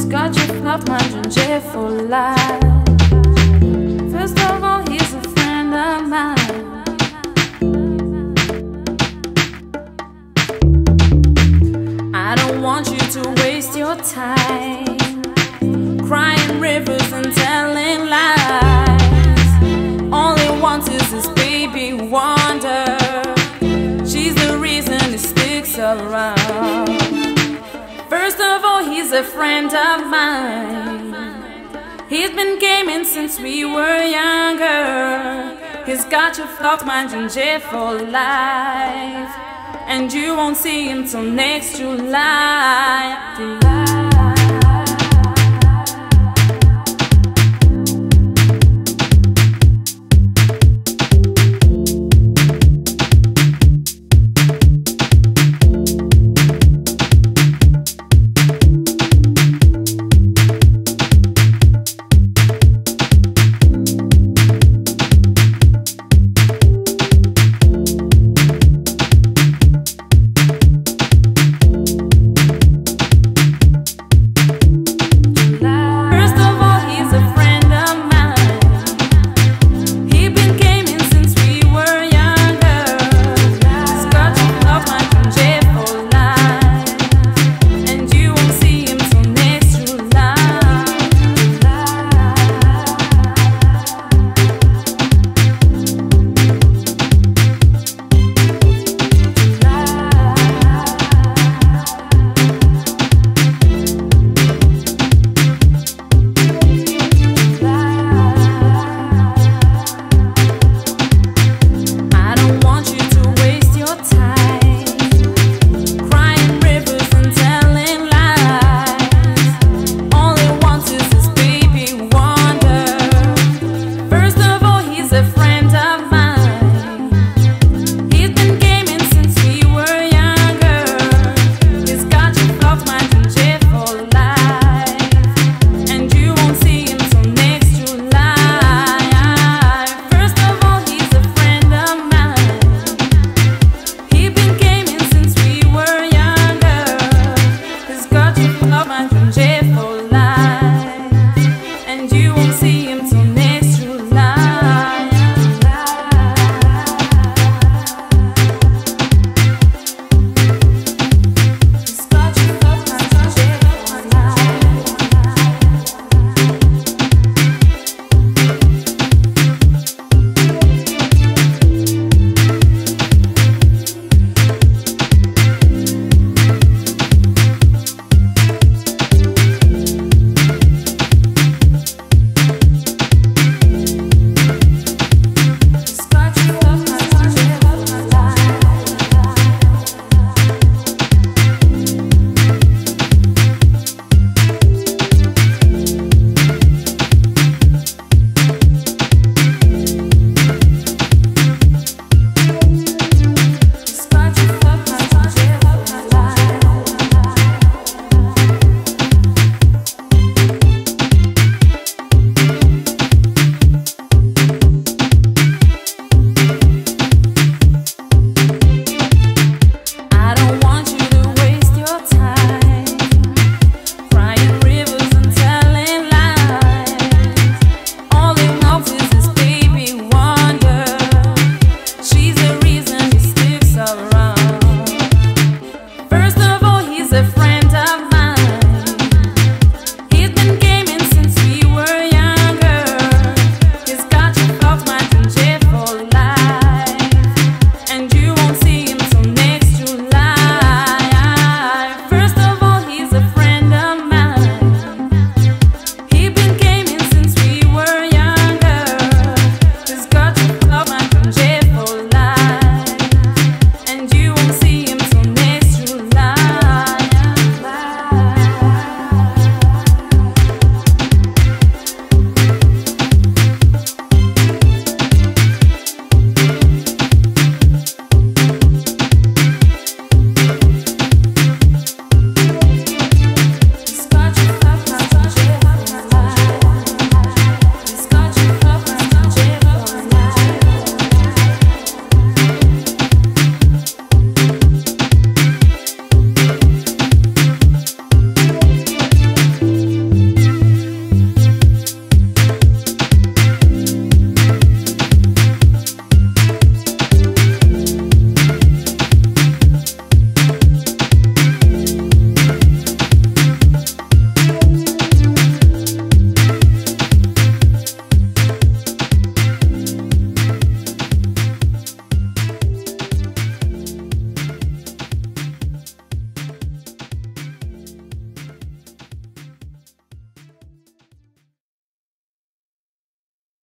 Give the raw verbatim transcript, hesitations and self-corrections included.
got you flopped, mind in jail for life. First of all, he's a friend of mine. I don't want you to waste your time crying rivers and telling lies. All he wants is his baby wonder. She's the reason he sticks around. First of all, he's a friend of mine. He's been gaming since we were younger. He's got you flocked, mind in jail for life, and you won't see him till next July.